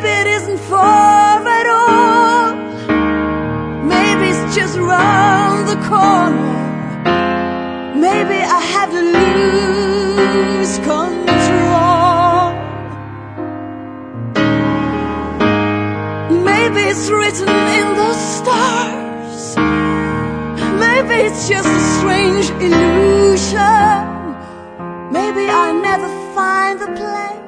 maybe it isn't far at all. Maybe it's just round the corner. Maybe I have to lose control. Maybe it's written in the stars. Maybe it's just a strange illusion. Maybe I never find the place